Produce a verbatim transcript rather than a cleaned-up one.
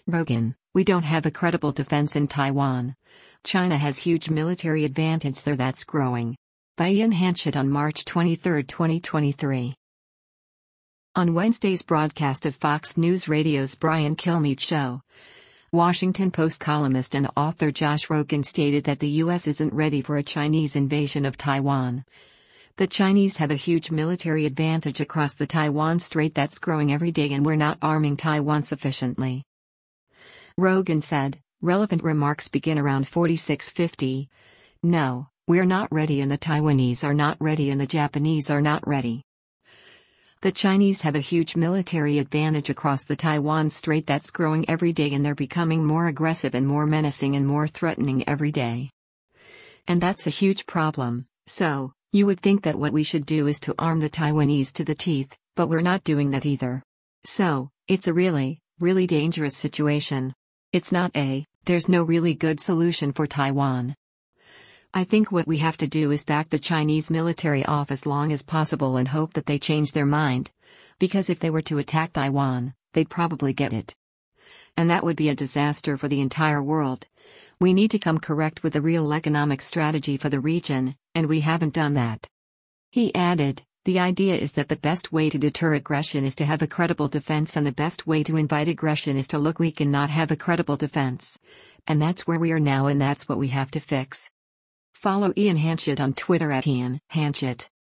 Rogan, we don't have a credible defense in Taiwan. China has huge military advantage there that's growing. By Ian Hanchett on March twenty-third, twenty twenty-three. On Wednesday's broadcast of Fox News Radio's Brian Kilmeade show, Washington Post columnist and author Josh Rogin stated that the U S isn't ready for a Chinese invasion of Taiwan. The Chinese have a huge military advantage across the Taiwan Strait that's growing every day, and we're not arming Taiwan sufficiently. Rogin said, relevant remarks begin around forty-six fifty. No, we're not ready, and the Taiwanese are not ready, and the Japanese are not ready. The Chinese have a huge military advantage across the Taiwan Strait that's growing every day, and they're becoming more aggressive and more menacing and more threatening every day. And that's a huge problem. So, you would think that what we should do is to arm the Taiwanese to the teeth, but we're not doing that either. So, it's a really, really dangerous situation. It's not a, there's no really good solution for Taiwan. I think what we have to do is back the Chinese military off as long as possible and hope that they change their mind. Because if they were to attack Taiwan, they'd probably get it. And that would be a disaster for the entire world. We need to come correct with a real economic strategy for the region, and we haven't done that. He added, the idea is that the best way to deter aggression is to have a credible defense, and the best way to invite aggression is to look weak and not have a credible defense. And that's where we are now, and that's what we have to fix. Follow Ian Hanchett on Twitter at Ian Hanchett.